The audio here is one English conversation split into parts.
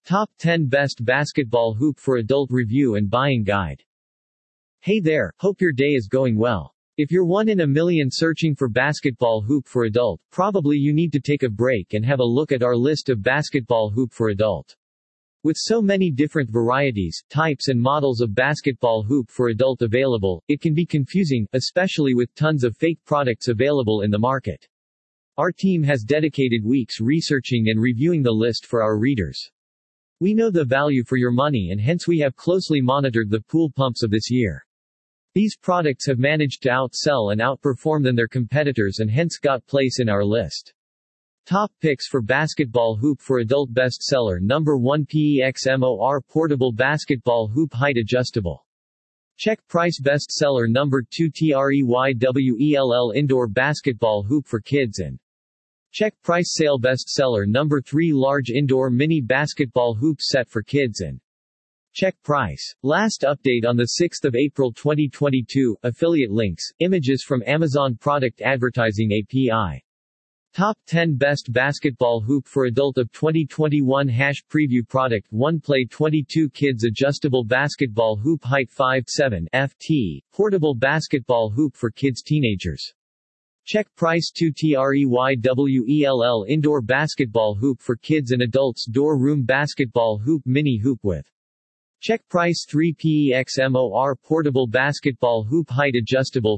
Top 10 Best Basketball Hoop for Adult Review and Buying Guide. Hey there, hope your day is going well. If you're one in a million searching for basketball hoop for adult, probably you need to take a break and have a look at our list of basketball hoop for adult. With so many different varieties, types and models of basketball hoop for adult available, it can be confusing, especially with tons of fake products available in the market. Our team has dedicated weeks researching and reviewing the list for our readers. We know the value for your money and hence we have closely monitored the pool pumps of this year. These products have managed to outsell and outperform than their competitors and hence got place in our list. Top picks for basketball hoop for adult bestseller number 1 PEXMOR Portable Basketball Hoop Height Adjustable. Check price bestseller number 2 TREYWELL Indoor Basketball Hoop for Kids and check price sale bestseller number 3 Large Indoor Mini Basketball Hoop Set for Kids and check price. Last update on the 6th of April 2022, affiliate links, images from Amazon Product Advertising API. Top 10 Best Basketball Hoop for Adult of 2021 Preview Product 1 Play 22 Kids Adjustable Basketball Hoop Height 5'7" FT, Portable Basketball Hoop for Kids Teenagers. Check price 2 TREYWELL Indoor Basketball Hoop for Kids and Adults Door Room Basketball Hoop Mini Hoop with check price 3 PEXMOR Portable Basketball Hoop Height Adjustable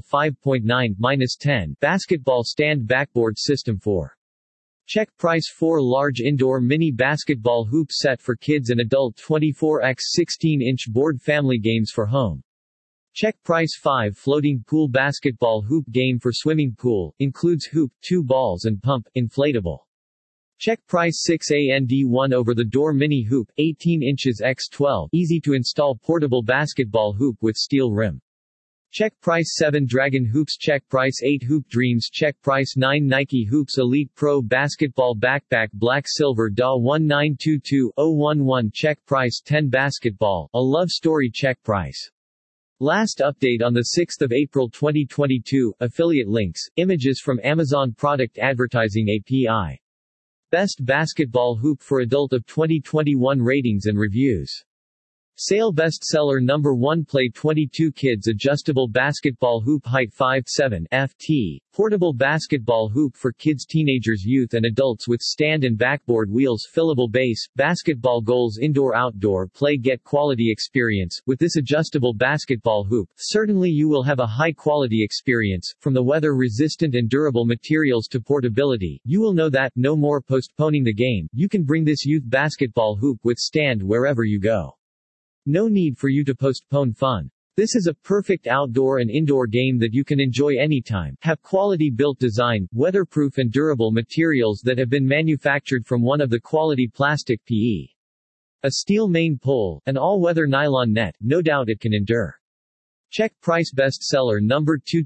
5.9-10 Basketball Stand Backboard System for check price 4 Large Indoor Mini Basketball Hoop Set for Kids and Adult 24x 16-inch Board Family Games for Home. Check price 5 Floating Pool Basketball Hoop Game for Swimming Pool, includes hoop, 2 balls and pump, inflatable. Check price 6 AND1 Over-the-Door Mini Hoop, 18 inches x 12, easy to install portable basketball hoop with steel rim. Check price 7 Dragon Hoops. Check price 8 Hoop Dreams. Check price 9 Nike Hoops Elite Pro Basketball Backpack Black Silver DA 1922011. Check price 10 Basketball, A Love Story. Check price. Last update on the 6th of April 2022, affiliate links, images from Amazon Product Advertising API. Best Basketball Hoop for Adult of 2021 Ratings and Reviews. Sale bestseller number 1 Play 22 Kids Adjustable Basketball Hoop Height 5'7" FT, Portable Basketball Hoop for Kids Teenagers Youth and Adults with Stand and Backboard Wheels Fillable Base, Basketball Goals Indoor-Outdoor Play Get Quality Experience. With this adjustable basketball hoop, certainly you will have a high-quality experience. From the weather-resistant and durable materials to portability, you will know that, no more postponing the game, you can bring this youth basketball hoop with stand wherever you go. No need for you to postpone fun. This is a perfect outdoor and indoor game that you can enjoy anytime. Have quality built design, weatherproof and durable materials that have been manufactured from one of the quality plastic PE. A steel main pole, an all-weather nylon net, no doubt it can endure. Check price bestseller number 2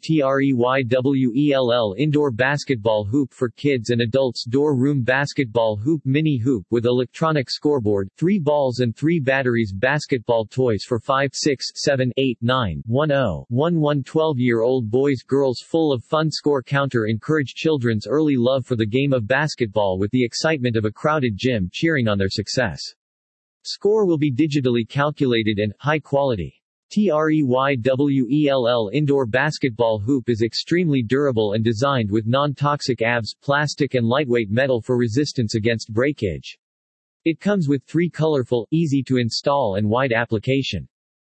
TREYWELL Indoor Basketball Hoop for Kids and Adults Door Room Basketball Hoop Mini Hoop with electronic scoreboard, 3 balls and 3 batteries. Basketball toys for 5, 6, 7, 8, 9, 10, 11, 12-year-old boys girls. Full of fun. Score counter. Encourage children's early love for the game of basketball with the excitement of a crowded gym cheering on their success. Score will be digitally calculated and high quality. TREYWELL Indoor Basketball Hoop is extremely durable and designed with non-toxic ABS, plastic and lightweight metal for resistance against breakage. It comes with 3 colorful, easy to install and wide application.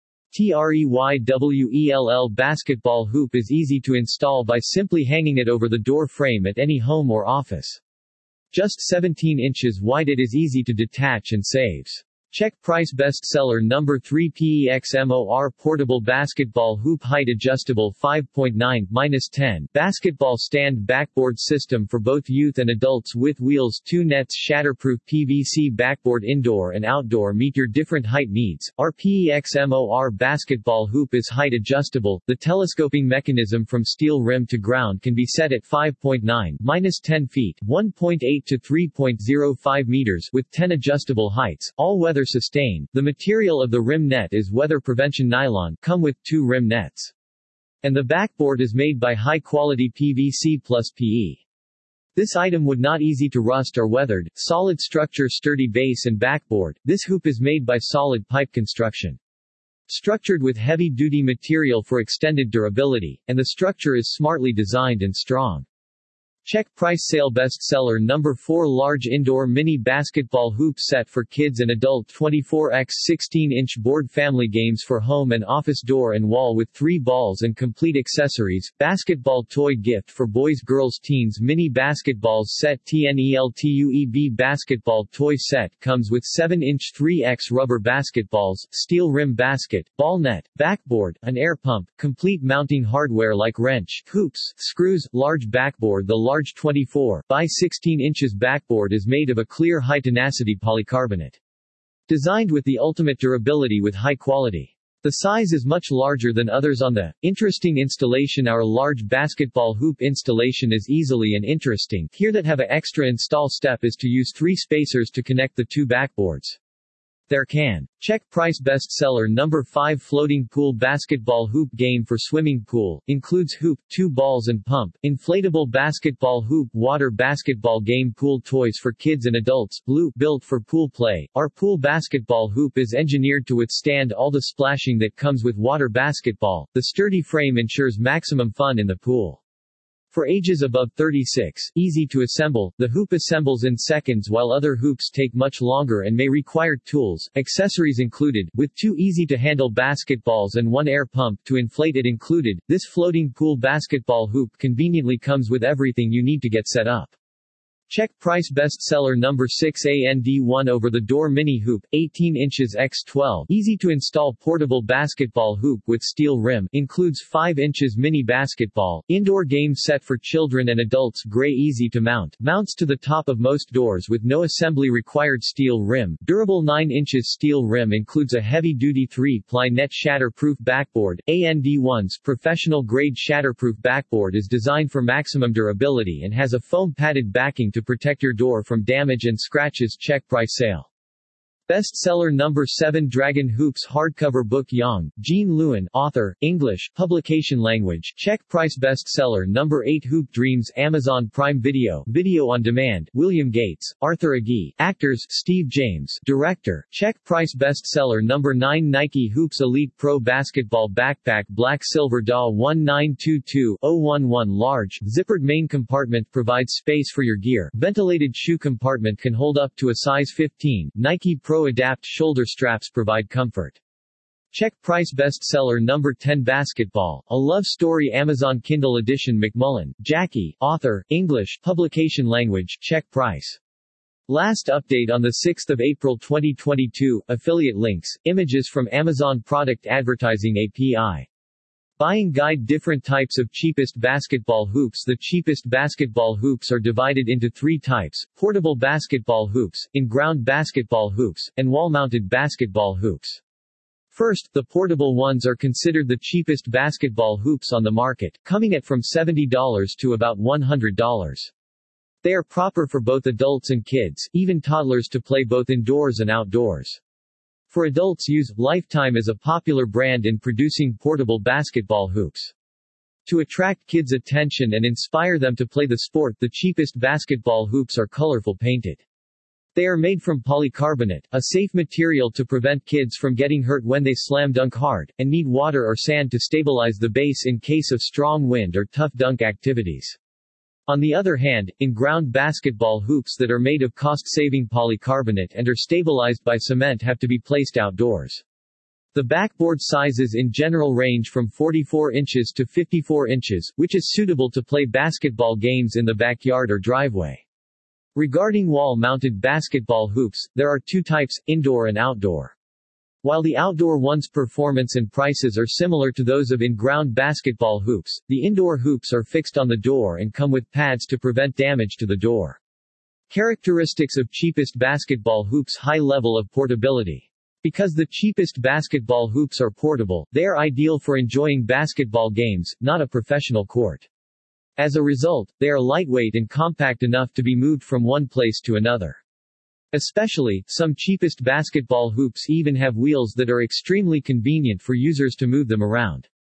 TREYWELL Basketball Hoop is easy to install by simply hanging it over the door frame at any home or office. Just 17 inches wide, it is easy to detach and saves. Check price bestseller number 3 PEXMOR Portable Basketball Hoop Height Adjustable 5.9-10 Basketball Stand Backboard System for both youth and adults with wheels, 2 nets, shatterproof PVC backboard. Indoor and outdoor, meet your different height needs. Our PEXMOR basketball hoop is height adjustable. The telescoping mechanism from steel rim to ground can be set at 5.9-10 feet, 1.8 to 3.05 meters with 10 adjustable heights, all weather sustained. The material of the rim net is weather prevention nylon, come with 2 rim nets. And the backboard is made by high quality PVC plus PE. This item would not easy to rust or weathered, solid structure, sturdy base and backboard. This hoop is made by solid pipe construction. Structured with heavy-duty material for extended durability, and the structure is smartly designed and strong. Check price sale bestseller number 4 large indoor mini basketball hoop set for kids and adult 24x 16-inch board family games for home and office door and wall with 3 balls and complete accessories, basketball toy gift for boys girls teens mini basketballs set TNELTUEB basketball toy set comes with 7-inch 3x rubber basketballs, steel rim basket, ball net, backboard, an air pump, complete mounting hardware like wrench, hoops, screws, large backboard. The large 24 by 16 inches backboard is made of a clear high-tenacity polycarbonate. Designed with the ultimate durability with high quality. The size is much larger than others on the interesting installation. Our large basketball hoop installation is easily and interesting. Here that have a extra install step is to use 3 spacers to connect the 2 backboards. There can. Check price bestseller number 5 floating pool basketball hoop game for swimming pool, includes hoop, 2 balls and pump, inflatable basketball hoop water basketball game pool toys for kids and adults, blue, built for pool play. Our pool basketball hoop is engineered to withstand all the splashing that comes with water basketball. The sturdy frame ensures maximum fun in the pool. For ages above 36, easy to assemble, the hoop assembles in seconds while other hoops take much longer and may require tools, accessories included, with 2 easy-to-handle basketballs and 1 air pump to inflate it included. This floating pool basketball hoop conveniently comes with everything you need to get set up. Check price bestseller number 6 AND1 over-the-door mini hoop, 18 inches x 12, easy to install portable basketball hoop with steel rim, includes 5 inches mini basketball, indoor game set for children and adults, gray, easy to mount, mounts to the top of most doors with no assembly required, steel rim, durable 9 inches steel rim, includes a heavy-duty 3-ply net shatterproof backboard. AND1's professional grade shatterproof backboard is designed for maximum durability and has a foam padded backing to protect your door from damage and scratches. Check price sale. Bestseller number 7 Dragon Hoops hardcover book, Yang, Jean Lewin, author, English, publication language. Check price bestseller number 8 Hoop Dreams Amazon Prime Video, video on demand, William Gates, Arthur Agee, actors, Steve James, director. Check price bestseller number 9 Nike Hoops Elite Pro Basketball Backpack Black Silver DAW 1922011 large, zippered main compartment provides space for your gear. Ventilated shoe compartment can hold up to a size 15. Nike Pro Adapt shoulder straps provide comfort. Check price bestseller number 10 Basketball, a love story Amazon Kindle edition McMullen, Jackie, author, English, publication language. Check price. Last update on the 6th of April 2022, affiliate links, images from Amazon Product Advertising API. Buying guide different types of cheapest basketball hoops. The cheapest basketball hoops are divided into 3 types, portable basketball hoops, in-ground basketball hoops, and wall-mounted basketball hoops. First, the portable ones are considered the cheapest basketball hoops on the market, coming at from $70 to about $100. They are proper for both adults and kids, even toddlers, to play both indoors and outdoors. For adults use, Lifetime is a popular brand in producing portable basketball hoops. To attract kids' attention and inspire them to play the sport, the cheapest basketball hoops are colorful painted. They are made from polycarbonate, a safe material to prevent kids from getting hurt when they slam dunk hard, and need water or sand to stabilize the base in case of strong wind or tough dunk activities. On the other hand, in-ground basketball hoops that are made of cost-saving polycarbonate and are stabilized by cement have to be placed outdoors. The backboard sizes in general range from 44 inches to 54 inches, which is suitable to play basketball games in the backyard or driveway. Regarding wall-mounted basketball hoops, there are 2 types, indoor and outdoor. While the outdoor one's performance and prices are similar to those of in-ground basketball hoops, the indoor hoops are fixed on the door and come with pads to prevent damage to the door. Characteristics of cheapest basketball hoops: high level of portability. Because the cheapest basketball hoops are portable, they are ideal for enjoying basketball games, not a professional court. As a result, they are lightweight and compact enough to be moved from one place to another. Especially, some cheapest basketball hoops even have wheels that are extremely convenient for users to move them around.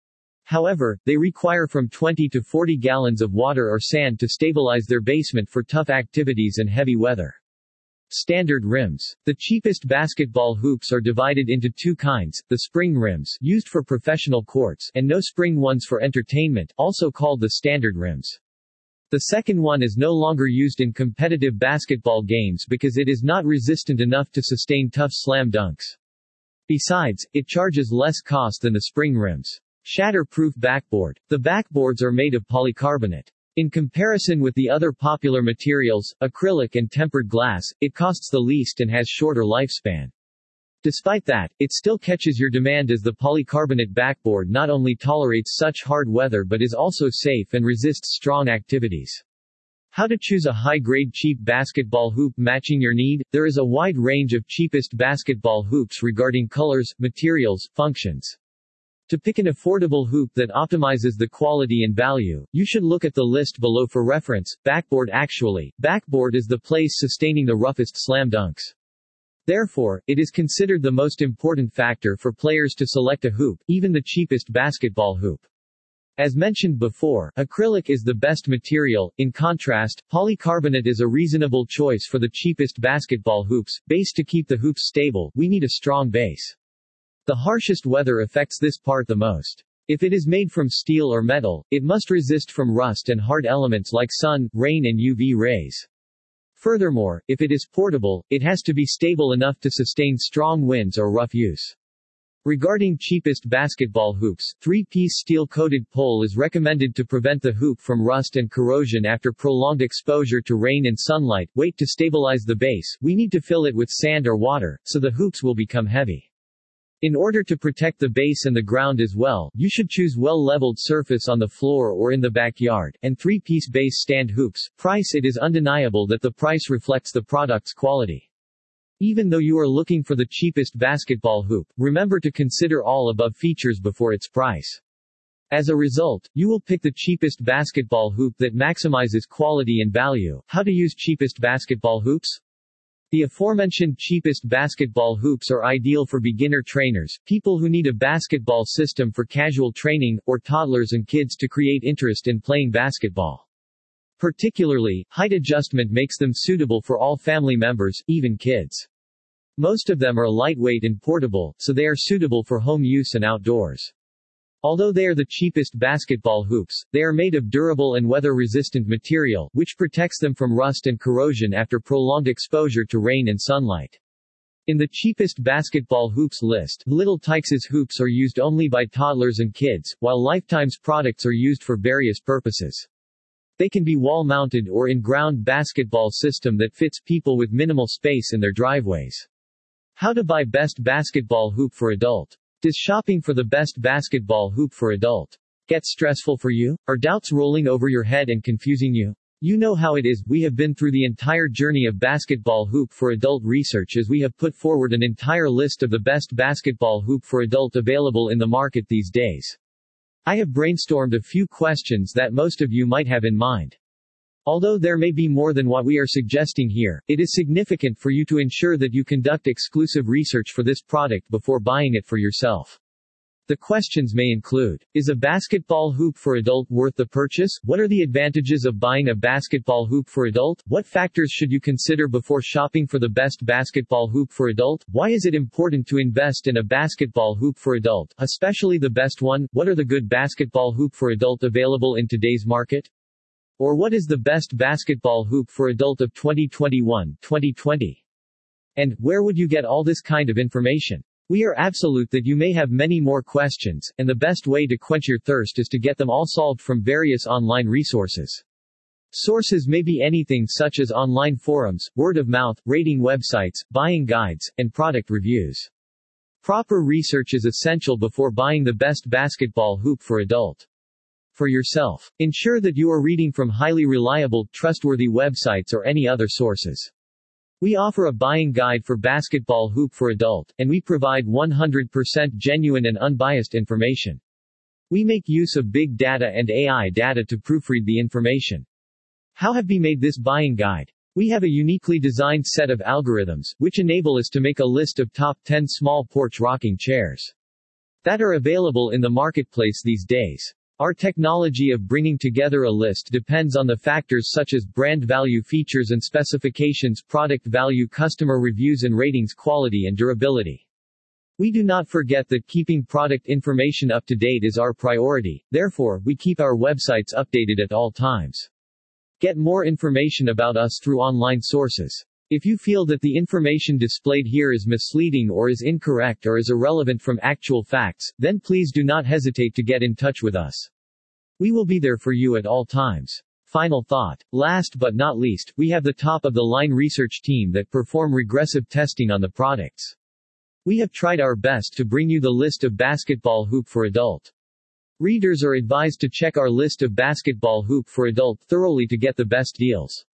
However, they require from 20 to 40 gallons of water or sand to stabilize their basement for tough activities and heavy weather. Standard rims. The cheapest basketball hoops are divided into two kinds, the spring rims, used for professional courts, and no spring ones for entertainment, also called the standard rims. The second one is no longer used in competitive basketball games because it is not resistant enough to sustain tough slam dunks. Besides, it charges less cost than the spring rims. Shatter-proof backboard. The backboards are made of polycarbonate. In comparison with the other popular materials, acrylic and tempered glass, it costs the least and has shorter lifespan. Despite that, it still catches your demand as the polycarbonate backboard not only tolerates such hard weather but is also safe and resists strong activities. How to choose a high-grade cheap basketball hoop matching your need? There is a wide range of cheapest basketball hoops regarding colors, materials, functions. To pick an affordable hoop that optimizes the quality and value, you should look at the list below for reference. Backboard. Actually, backboard is the place sustaining the roughest slam dunks. Therefore, it is considered the most important factor for players to select a hoop, even the cheapest basketball hoop. As mentioned before, acrylic is the best material. In contrast, polycarbonate is a reasonable choice for the cheapest basketball hoops. Base. To keep the hoops stable, we need a strong base. The harshest weather affects this part the most. If it is made from steel or metal, it must resist from rust and hard elements like sun, rain and UV rays. Furthermore, if it is portable, it has to be stable enough to sustain strong winds or rough use. Regarding cheapest basketball hoops, 3-piece steel-coated pole is recommended to prevent the hoop from rust and corrosion after prolonged exposure to rain and sunlight. Weight. To stabilize the base, we need to fill it with sand or water, so the hoops will become heavy. In order to protect the base and the ground as well, you should choose well-leveled surface on the floor or in the backyard, and 3-piece base stand hoops. Price. It is undeniable that the price reflects the product's quality. Even though you are looking for the cheapest basketball hoop, remember to consider all above features before its price. As a result, you will pick the cheapest basketball hoop that maximizes quality and value. How to use cheapest basketball hoops? The aforementioned cheapest basketball hoops are ideal for beginner trainers, people who need a basketball system for casual training, or toddlers and kids to create interest in playing basketball. Particularly, height adjustment makes them suitable for all family members, even kids. Most of them are lightweight and portable, so they are suitable for home use and outdoors. Although they are the cheapest basketball hoops, they are made of durable and weather-resistant material, which protects them from rust and corrosion after prolonged exposure to rain and sunlight. In the cheapest basketball hoops list, Little Tikes' hoops are used only by toddlers and kids, while Lifetime's products are used for various purposes. They can be wall-mounted or in-ground basketball system that fits people with minimal space in their driveways. How to buy best basketball hoop for adult? Does shopping for the best basketball hoop for adult get stressful for you? Are doubts rolling over your head and confusing you? You know how it is. We have been through the entire journey of basketball hoop for adult research as we have put forward an entire list of the best basketball hoop for adult available in the market these days. I have brainstormed a few questions that most of you might have in mind. Although there may be more than what we are suggesting here, it is significant for you to ensure that you conduct exclusive research for this product before buying it for yourself. The questions may include: is a basketball hoop for adult worth the purchase? What are the advantages of buying a basketball hoop for adult? What factors should you consider before shopping for the best basketball hoop for adult? Why is it important to invest in a basketball hoop for adult, especially the best one? What are the good basketball hoop for adult available in today's market? Or what is the best basketball hoop for adult of 2021-2020? And, where would you get all this kind of information? We are absolute that you may have many more questions, and the best way to quench your thirst is to get them all solved from various online resources. Sources may be anything such as online forums, word of mouth, rating websites, buying guides, and product reviews. Proper research is essential before buying the best basketball hoop for adult. For yourself, ensure that you are reading from highly reliable, trustworthy websites or any other sources. We offer a buying guide for basketball hoop for adult, and we provide 100% genuine and unbiased information. We make use of big data and AI data to proofread the information. How have we made this buying guide? We have a uniquely designed set of algorithms, which enable us to make a list of top 10 small porch rocking chairs. that are available in the marketplace these days. Our technology of bringing together a list depends on the factors such as brand value, features and specifications, product value, customer reviews and ratings, quality and durability. We do not forget that keeping product information up to date is our priority, therefore, we keep our websites updated at all times. Get more information about us through online sources. If you feel that the information displayed here is misleading or is incorrect or is irrelevant from actual facts, then please do not hesitate to get in touch with us. We will be there for you at all times. Final thought. Last but not least, we have the top-of-the-line research team that perform regressive testing on the products. We have tried our best to bring you the list of basketball hoop for adult. Readers are advised to check our list of basketball hoop for adult thoroughly to get the best deals.